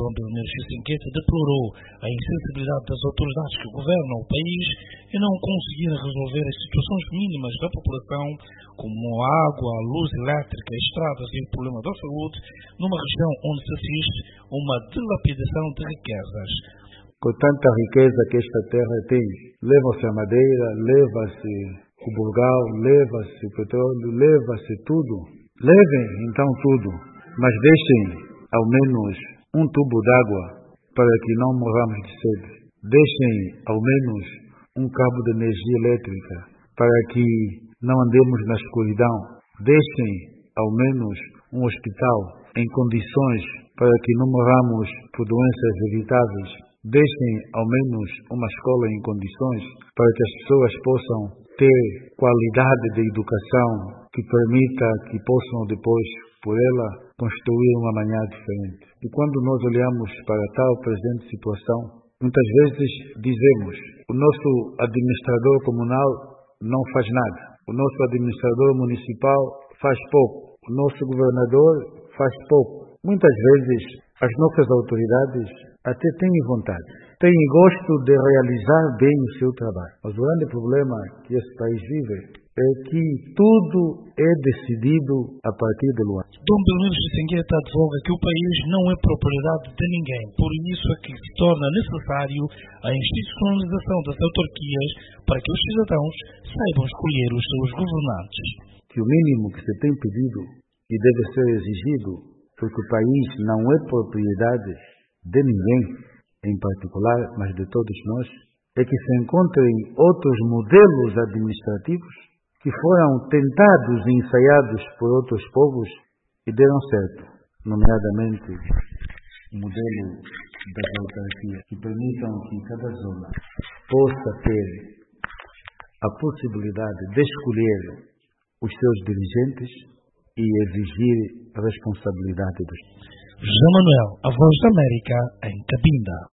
Dom Belmiro Xicinqueta deplorou a insensibilidade das autoridades que governam o país em não conseguirem resolver as situações mínimas da população, como a água, a luz elétrica, estradas e o problema da saúde, numa região onde se assiste uma dilapidação de riquezas. Com tanta riqueza que esta terra tem, leva-se a madeira, leva-se o bulgal, leva-se o petróleo, leva-se tudo. Levem então tudo, mas deixem ao menos um tubo d'água para que não morramos de sede. Deixem ao menos um cabo de energia elétrica para que não andemos na escuridão. Deixem ao menos um hospital em condições para que não morramos por doenças evitáveis. Deixem ao menos uma escola em condições para que as pessoas possam ter qualidade de educação que permita que possam depois, por ela, construir uma amanhã diferente. E quando nós olhamos para tal presente situação, muitas vezes dizemos: o nosso administrador comunal não faz nada, o nosso administrador municipal faz pouco, o nosso governador faz pouco. Muitas vezes as nossas autoridades até têm vontade, têm gosto de realizar bem o seu trabalho. Mas o grande problema que esse país vive é que tudo é decidido a partir de Luanda. Dom Belmiro Xicinqueta advoga que o país não é propriedade de ninguém, por isso é que se torna necessário a institucionalização das autarquias para que os cidadãos saibam escolher os seus governantes. Que o mínimo que se tem pedido e deve ser exigido, porque o país não é propriedade de ninguém em particular, mas de todos nós, é que se encontrem outros modelos administrativos que foram tentados e ensaiados por outros povos e deram certo, nomeadamente o modelo das autarquias, que permitam que cada zona possa ter a possibilidade de escolher os seus dirigentes e exigir a responsabilidade dos. José Manuel, a Voz da América, em Cabinda.